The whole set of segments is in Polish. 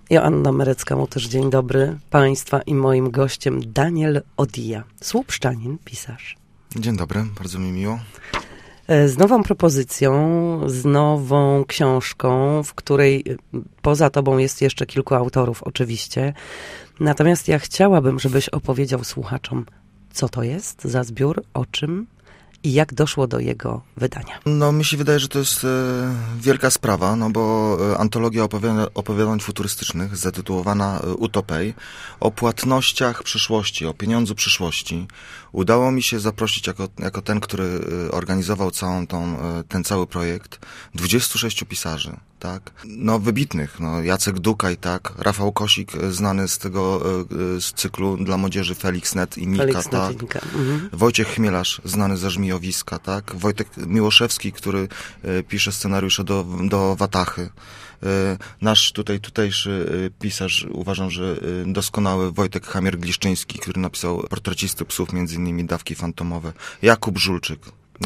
Joanna Merecka-Motysz, dzień dobry Państwa i moim gościem Daniel Odija, słupszczanin, pisarz. Dzień dobry, bardzo mi miło. Z nową propozycją, z nową książką, w której poza tobą jest jeszcze kilku autorów oczywiście. Natomiast ja chciałabym, żebyś opowiedział słuchaczom, co to jest za zbiór, o czym i jak doszło do jego wydania. No, mi się wydaje, że to jest wielka sprawa, no bo antologia opowiadań futurystycznych, zatytułowana Utopej, o płatnościach przyszłości, o pieniądzu przyszłości. Udało mi się zaprosić jako ten, który organizował ten cały projekt, 26 pisarzy, tak? No, wybitnych, no, Jacek Dukaj, tak? Rafał Kosik, znany z tego z cyklu dla młodzieży Felix Net i Nika, tak? Wojciech Chmielarz, znany ze Żmijowiska, tak? Wojtek Miłoszewski, który pisze scenariusze do Watachy. Nasz tutejszy pisarz, uważam, że doskonały Wojtek Hamier-Gliszczyński, który napisał Portrecisty psów, między innymi Dawki fantomowe. Jakub Żulczyk.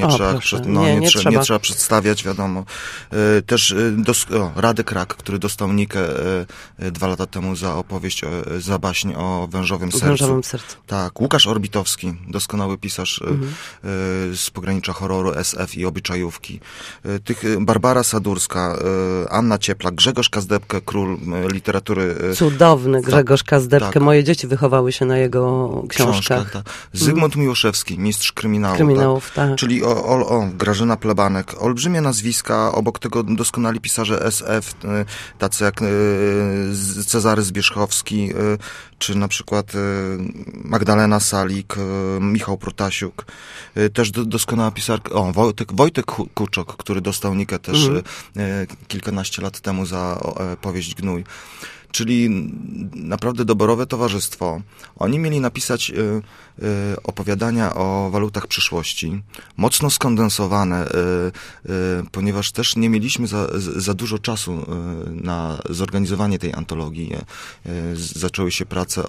Nie trzeba przedstawiać, wiadomo. Też Radek Rak, który dostał Nikę 2 lata temu za opowieść, za baśń o wężowym sercu. Tak, Łukasz Orbitowski, doskonały pisarz z pogranicza horroru, SF i obyczajówki. Barbara Sadurska, Anna Cieplak, Grzegorz Kazdebkę, król literatury. Cudowny Grzegorz Kazdebkę. Tak. Moje dzieci wychowały się na jego książkach. Tak. Zygmunt Miłoszewski, mistrz kryminałów, tak. Czyli Grażyna Plebanek. Olbrzymie nazwiska, obok tego doskonali pisarze SF, tacy jak Cezary Zbierzchowski, czy na przykład Magdalena Salik, Michał Protasiuk. Też doskonała pisarka, Wojtek Kuczok, który dostał Nikę też kilkanaście lat temu za powieść Gnój. Czyli naprawdę doborowe towarzystwo. Oni mieli napisać opowiadania o walutach przyszłości, mocno skondensowane, ponieważ też nie mieliśmy za dużo czasu na zorganizowanie tej antologii. Zaczęły się prace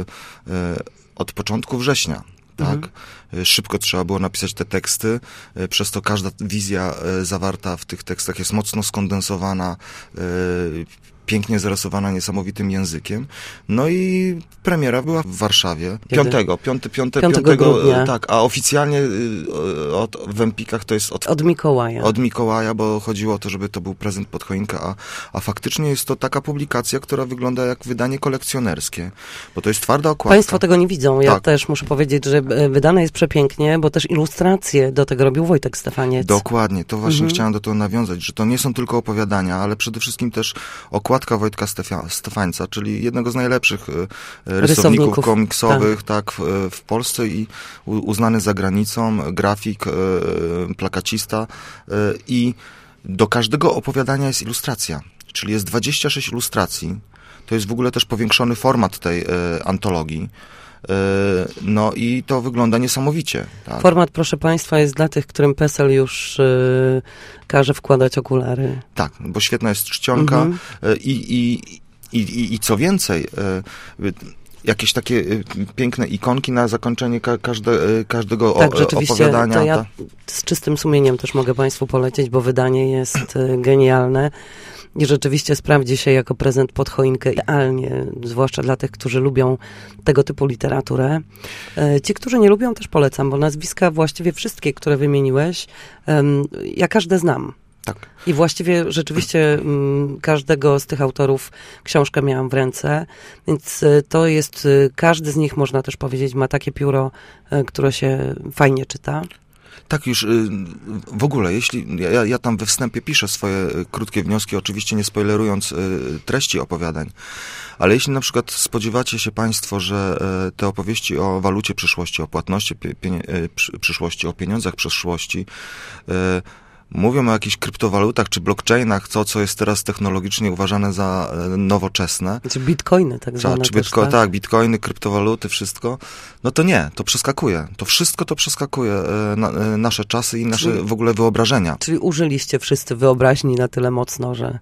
od początku września. Tak? Szybko trzeba było napisać te teksty, przez to każda wizja zawarta w tych tekstach jest mocno skondensowana, pięknie zarysowana niesamowitym językiem. No i premiera była w Warszawie. 5 grudnia. Tak, a oficjalnie w Empikach to jest od Mikołaja. Od Mikołaja, bo chodziło o to, żeby to był prezent pod choinkę, a faktycznie jest to taka publikacja, która wygląda jak wydanie kolekcjonerskie, bo to jest twarda okładka. Państwo tego nie widzą. Ja też muszę powiedzieć, że wydane jest przepięknie, bo też ilustracje do tego robił Wojtek Stefaniec. Dokładnie. To właśnie chciałem do tego nawiązać, że to nie są tylko opowiadania, ale przede wszystkim też okładka Wojtka Stefańca, czyli jednego z najlepszych rysowników komiksowych w Polsce i uznany za granicą, grafik, plakacista i do każdego opowiadania jest ilustracja, czyli jest 26 ilustracji. To jest w ogóle też powiększony format tej antologii. No i to wygląda niesamowicie. Tak? Format, proszę Państwa, jest dla tych, którym PESEL już każe wkładać okulary. Tak, bo świetna jest czcionka i co więcej, jakieś takie piękne ikonki na zakończenie każdego opowiadania. To ja z czystym sumieniem też mogę Państwu polecić, bo wydanie jest genialne. I rzeczywiście sprawdzi się jako prezent pod choinkę idealnie, zwłaszcza dla tych, którzy lubią tego typu literaturę. Ci, którzy nie lubią, też polecam, bo nazwiska właściwie wszystkie, które wymieniłeś, ja każde znam. Tak. I właściwie rzeczywiście każdego z tych autorów książkę miałam w ręce, więc to jest, każdy z nich, można też powiedzieć, ma takie pióro, które się fajnie czyta. Tak, już w ogóle, jeśli ja tam we wstępie piszę swoje krótkie wnioski, oczywiście nie spoilerując treści opowiadań, ale jeśli na przykład spodziewacie się Państwo, że te opowieści o walucie przyszłości, o płatności przyszłości, o pieniądzach przyszłości, mówią o jakichś kryptowalutach czy blockchainach, co jest teraz technologicznie uważane za nowoczesne. Czy bitcoiny tak zwane tak? Tak, bitcoiny, kryptowaluty, wszystko. No to nie, to przeskakuje. To wszystko to przeskakuje nasze czasy i nasze w ogóle wyobrażenia. Czyli użyliście wszyscy wyobraźni na tyle mocno, że...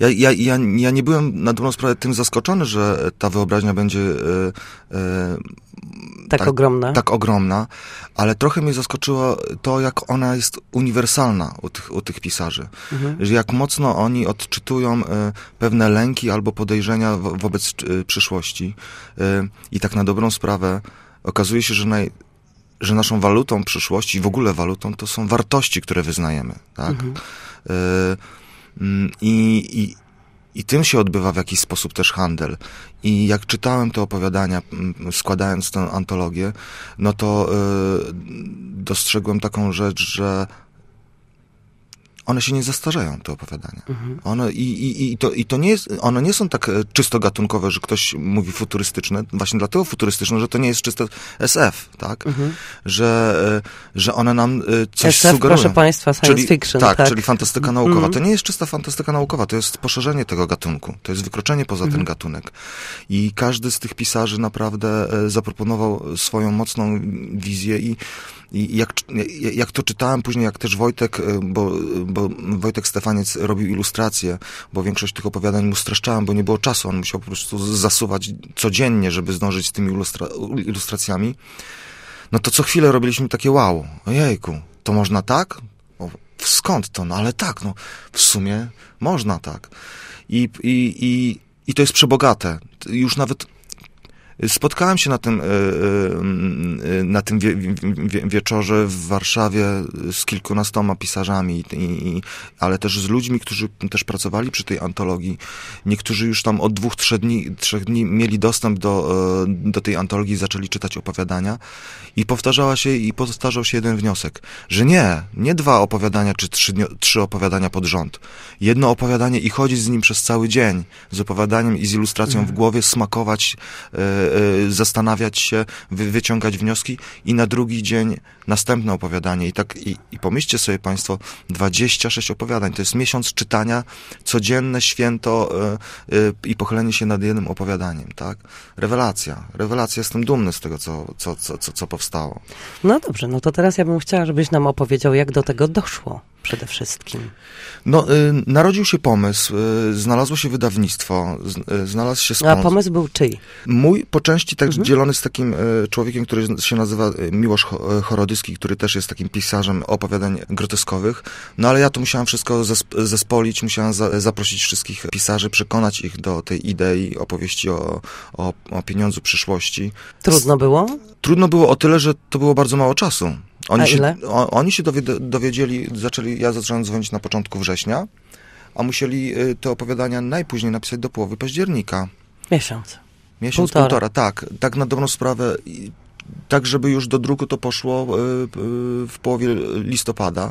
Ja nie byłem na dobrą sprawę tym zaskoczony, że ta wyobraźnia będzie tak ogromna, ale trochę mnie zaskoczyło to, jak ona jest uniwersalna u tych pisarzy. Że jak mocno oni odczytują pewne lęki albo podejrzenia wobec przyszłości. I tak na dobrą sprawę okazuje się, że naszą walutą przyszłości, w ogóle walutą, to są wartości, które wyznajemy. Tak? I tym się odbywa w jakiś sposób też handel. I jak czytałem te opowiadania, składając tę antologię, no to dostrzegłem taką rzecz, że one się nie zastarzeją, te opowiadania. One nie są tak czysto gatunkowe, że ktoś mówi futurystyczne, właśnie dlatego futurystyczne, że to nie jest czysto SF, tak? Że one nam coś SF, sugerują. proszę państwa, science fiction. Tak, czyli fantastyka naukowa. To nie jest czysta fantastyka naukowa, to jest poszerzenie tego gatunku, to jest wykroczenie poza ten gatunek. I każdy z tych pisarzy naprawdę zaproponował swoją mocną wizję i jak to czytałem później, jak też Wojtek, bo Wojtek Stefaniec robił ilustracje, bo większość tych opowiadań mu streszczałem, bo nie było czasu, on musiał po prostu zasuwać codziennie, żeby zdążyć z tymi ilustracjami, no to co chwilę robiliśmy takie wow, ojejku, to można tak? Skąd to? No ale tak, no w sumie można tak. I to jest przebogate. Już nawet spotkałem się na tym wieczorze w Warszawie z kilkunastoma pisarzami, ale też z ludźmi, którzy też pracowali przy tej antologii. Niektórzy już tam od 2-3 dni mieli dostęp do tej antologii i zaczęli czytać opowiadania. I powtarzał się jeden wniosek, że nie 2 opowiadania czy 3 opowiadania pod rząd. Jedno opowiadanie i chodzić z nim przez cały dzień, z opowiadaniem i z ilustracją w głowie, smakować, zastanawiać się, wyciągać wnioski i na drugi dzień następne opowiadanie. I pomyślcie sobie państwo, 26 opowiadań. To jest miesiąc czytania, codzienne święto i pochylenie się nad jednym opowiadaniem, tak? Rewelacja. Jestem dumny z tego, co powstało. No dobrze, no to teraz ja bym chciała, żebyś nam opowiedział, jak do tego doszło przede wszystkim. No, narodził się pomysł, znalazło się wydawnictwo, znalazł się sponsor. A pomysł był czyj? Mój po części tak dzielony z takim człowiekiem, który się nazywa Miłosz Chorodyski, który też jest takim pisarzem opowiadań groteskowych. No ale ja to musiałem wszystko zespolić, musiałem zaprosić wszystkich pisarzy, przekonać ich do tej idei opowieści o pieniądzu przyszłości. Trudno było? Trudno było o tyle, że to było bardzo mało czasu. Oni się dowiedzieli, ja zacząłem dzwonić na początku września, a musieli te opowiadania najpóźniej napisać do połowy października. Miesiąc, półtora, tak. Tak na dobrą sprawę, tak żeby już do druku to poszło w połowie listopada.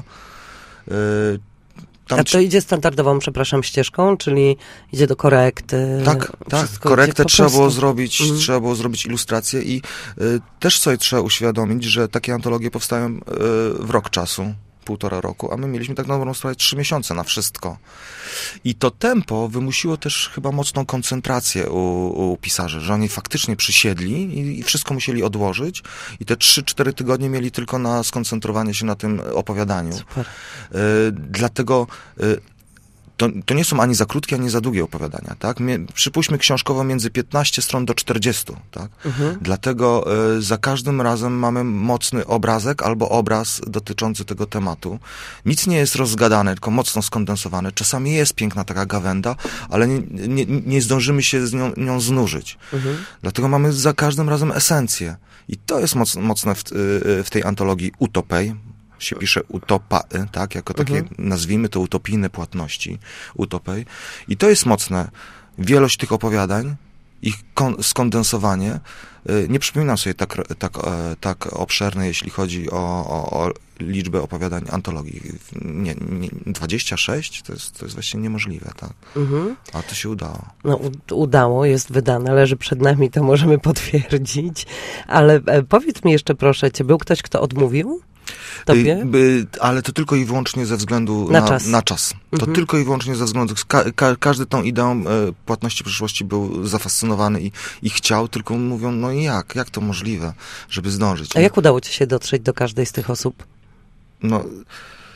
A to idzie standardową, ścieżką, czyli idzie do korekty. Tak. Korektę trzeba było zrobić ilustrację i też sobie trzeba uświadomić, że takie antologie powstają w rok czasu, 1,5 roku, a my mieliśmy tak na dobrą sprawę 3 miesiące na wszystko. I to tempo wymusiło też chyba mocną koncentrację u pisarzy, że oni faktycznie przysiedli i wszystko musieli odłożyć i te 3-4 tygodnie mieli tylko na skoncentrowanie się na tym opowiadaniu. Super. Dlatego to nie są ani za krótkie, ani za długie opowiadania, tak? Przypuśćmy książkowo między 15 stron do 40, tak? Dlatego za każdym razem mamy mocny obrazek albo obraz dotyczący tego tematu. Nic nie jest rozgadane, tylko mocno skondensowane. Czasami jest piękna taka gawęda, ale nie zdążymy się z nią znużyć. Dlatego mamy za każdym razem esencję. I to jest mocne w tej antologii Utopej. Się pisze utopa, tak, jako takie, nazwijmy to utopijne płatności, utopej. I to jest mocne. Wielość tych opowiadań, ich skondensowanie. Nie przypominam sobie tak obszerne, jeśli chodzi o liczbę opowiadań antologii. Nie, 26? To jest właściwie niemożliwe, tak. A to się udało. No, udało, jest wydane, leży przed nami, to możemy potwierdzić. Ale powiedz mi jeszcze, proszę cię, był ktoś, kto odmówił? Tobie? Ale to tylko i wyłącznie ze względu na czas. To tylko i wyłącznie ze względu... Każdy tą ideą płatności przyszłości był zafascynowany i chciał, tylko mówią, no i jak to możliwe, żeby zdążyć. A jak udało ci się dotrzeć do każdej z tych osób? No,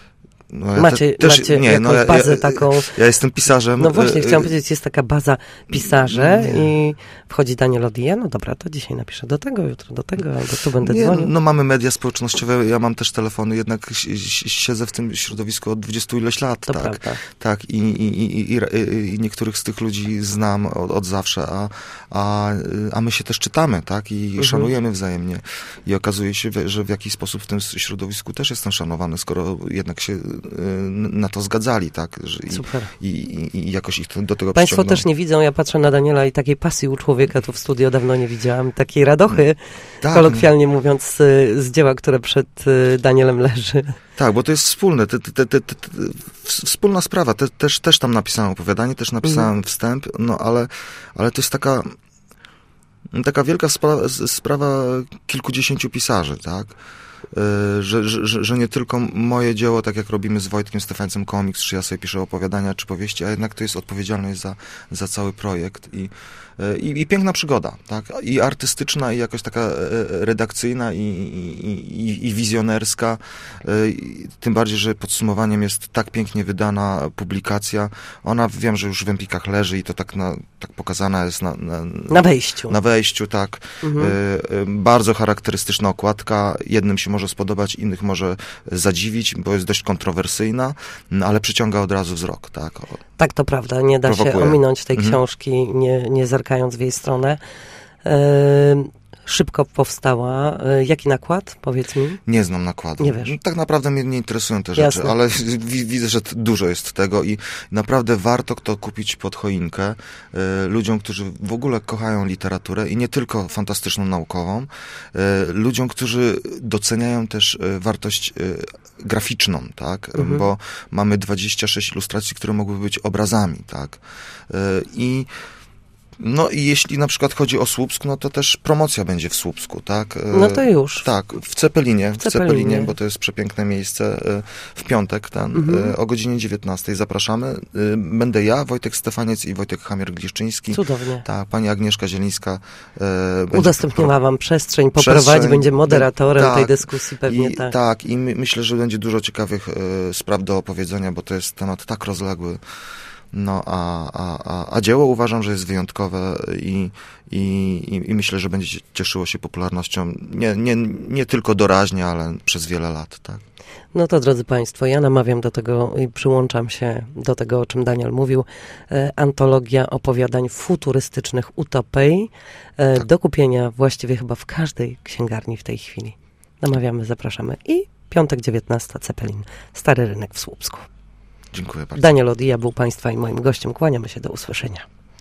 No, ja macie jakąś bazę taką... Ja jestem pisarzem. No właśnie, chciałam powiedzieć, jest taka baza pisarze i wchodzi Daniel Odija, no dobra, to dzisiaj napiszę do tego, jutro do tego, albo tu będę dzwonił. No mamy media społecznościowe, ja mam też telefony, jednak siedzę w tym środowisku od 20 ileś lat, to tak? Prawda. Tak, i niektórych z tych ludzi znam od zawsze, a my się też czytamy, tak? I szanujemy wzajemnie. I okazuje się, że w jakiś sposób w tym środowisku też jestem szanowany, skoro jednak się na to zgadzali, tak? Super. I jakoś ich do tego Państwo przyciągnął. też nie widzą, ja patrzę na Daniela i takiej pasji u człowieka tu w studio dawno nie widziałam, takiej radochy, tak, kolokwialnie mówiąc, z dzieła, które przed Danielem leży. Tak, bo to jest wspólne, wspólna sprawa. Też tam napisałem opowiadanie, też napisałem wstęp, no ale to jest taka wielka sprawa kilkudziesięciu pisarzy, tak? Że nie tylko moje dzieło, tak jak robimy z Wojtkiem Stefańcem komiks, czy ja sobie piszę opowiadania, czy powieści, a jednak to jest odpowiedzialność za cały projekt i piękna przygoda, tak? I artystyczna, i jakoś taka redakcyjna, i wizjonerska. Tym bardziej, że podsumowaniem jest tak pięknie wydana publikacja. Ona, wiem, że już w Empikach leży i to tak pokazana jest Na wejściu. Na wejściu, tak. Bardzo charakterystyczna okładka. Jednym się może spodobać, innych może zadziwić, bo jest dość kontrowersyjna, ale przyciąga od razu wzrok, tak. Tak, to prawda. Nie da się ominąć tej książki, nie zerkając w jej stronę. Szybko powstała. Jaki nakład? Powiedz mi. Nie znam nakładu. Nie wiesz. Tak naprawdę mnie nie interesują te rzeczy, ale widzę, że dużo jest tego i naprawdę warto to kupić pod choinkę ludziom, którzy w ogóle kochają literaturę i nie tylko fantastyczną, naukową. Ludziom, którzy doceniają też wartość graficzną, tak? Bo mamy 26 ilustracji, które mogłyby być obrazami, tak? No i jeśli na przykład chodzi o Słupsk, no to też promocja będzie w Słupsku, tak? No to już. Tak, w Cepelinie, bo to jest przepiękne miejsce. W piątek o godzinie 19 zapraszamy. Będę ja, Wojtek Stefaniec i Wojtek Hamier-Gliszczyński. Cudownie. Tak, pani Agnieszka Zielińska. Udostępniła wam przestrzeń, poprowadzi, będzie moderatorem tej dyskusji pewnie, tak. Tak, i myślę, że będzie dużo ciekawych spraw do opowiedzenia, bo to jest temat tak rozległy. No, a dzieło uważam, że jest wyjątkowe i myślę, że będzie cieszyło się popularnością nie tylko doraźnie, ale przez wiele lat, tak. No to, drodzy Państwo, ja namawiam do tego i przyłączam się do tego, o czym Daniel mówił. Antologia opowiadań futurystycznych Utopii. Tak. Do kupienia właściwie chyba w każdej księgarni w tej chwili. Namawiamy, zapraszamy. I piątek 19, Cepelin, Stary Rynek w Słupsku. Dziękuję bardzo. Daniel Odija był Państwa i moim gościem. Kłaniamy się, do usłyszenia.